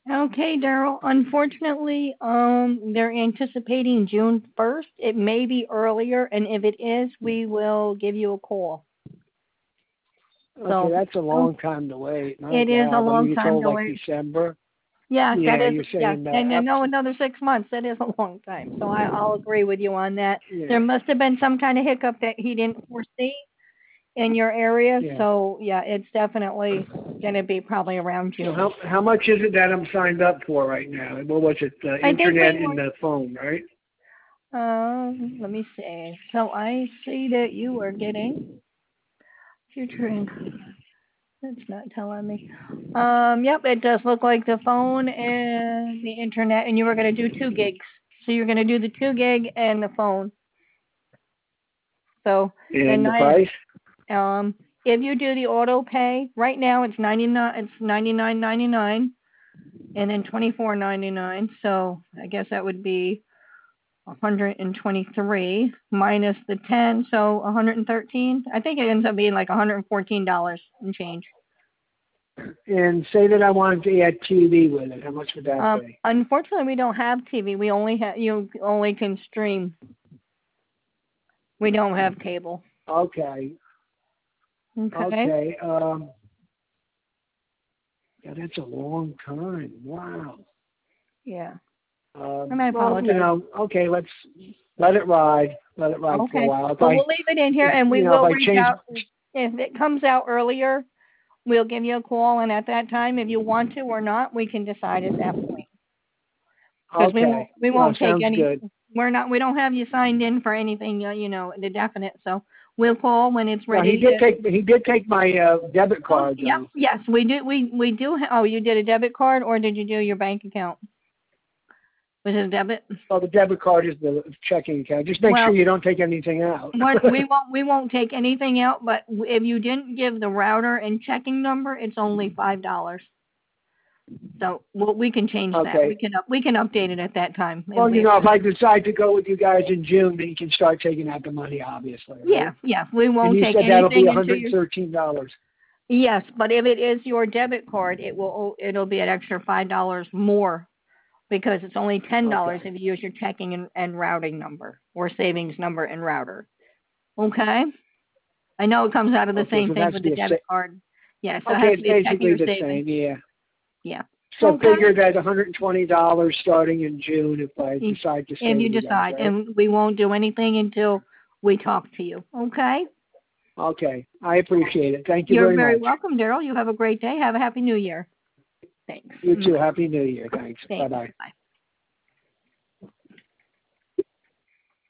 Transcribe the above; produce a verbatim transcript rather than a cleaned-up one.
Okay, Daryl. Unfortunately, um, they're anticipating June first. It may be earlier, and if it is, we will give you a call. Okay, So, that's a um, long time to wait. My it is a God, what are long you time told, to like wait. December? Yes, that Yeah, is, you're yes, saying and you that. know another six months. That is a long time. So I, I'll agree with you on that. There Yeah, must have been some kind of hiccup that he didn't foresee in your area. yeah. So yeah, it's definitely going to be probably around So June. how how much is it that I'm signed up for right now? What was it? The I think internet we and the were. phone, right? Um, let me see. So I see that you are getting future income. That's not telling me. Um, yep, it does look like the phone and the internet, and you were going to do two gigs. So you're going to do the two gig and the phone. So, And and the I, price? um, if you do the auto pay, right now it's ninety nine, it's ninety nine ninety nine, and then twenty four ninety nine. So I guess that would be one hundred twenty three minus the ten, so one hundred thirteen. I think it ends up being like one hundred fourteen dollars and change. And say that I wanted to add T V with it. How much would that Um, be? unfortunately, we don't have T V. We only have you only can stream. We don't have cable. Okay. Okay. Okay. Um. Yeah, that's a long time. Wow. Yeah. Um, And I well, you apologize. know, okay, let's let it ride. Let it ride for a Okay. while. If Well, I, we'll leave it in here, if, and we you know, if will I reach change, out if it comes out earlier. We'll give you a call, and at that time, if you want to or not, we can decide at that point. Because we won't okay, we uh, won't take sounds any. good. We're not. We don't have you signed in for anything. Uh, you know, the definite. So we'll call when it's No, he ready. did To, take, he did take my uh, debit oh, card yep. though. Yes, we do. We we do. Ha- oh, you did a debit card, or did you do your bank account? Was it a debit? Well, the debit card is the checking account. Just make sure Well, you don't take anything out. we're, we won't we won't take anything out. But if you didn't give the router and checking number, it's only five dollars. So well, we can change that. We Okay. can up, we can update it at that time. If Well, you we, know, if I decide to go with you guys in June, then you can start taking out the money, obviously, yeah, right? yeah, we And won't you take said that'll be anything into your. one hundred thirteen dollars. Yes, but if it is your debit card, it will it'll be an extra five dollars more because it's only ten dollars Okay. if you use your checking and, and routing number or savings number and router. Okay. I know it comes out of the Okay, same so thing that's with the the debit card. Yeah, so it okay. has to It's be a checking basically or the savings. same. Yeah. Yeah. So Okay. figure that one hundred twenty dollars starting in June if I If decide to if stay you with you guys, decide, right? and we won't do anything until we talk to you. Okay. Okay. I appreciate it. Thank you You're very very much. welcome, Daryl. You have a great day. Have a happy new year. Thanks. You too. Bye. Happy New Year. Thanks. Thanks. Bye-bye. Bye.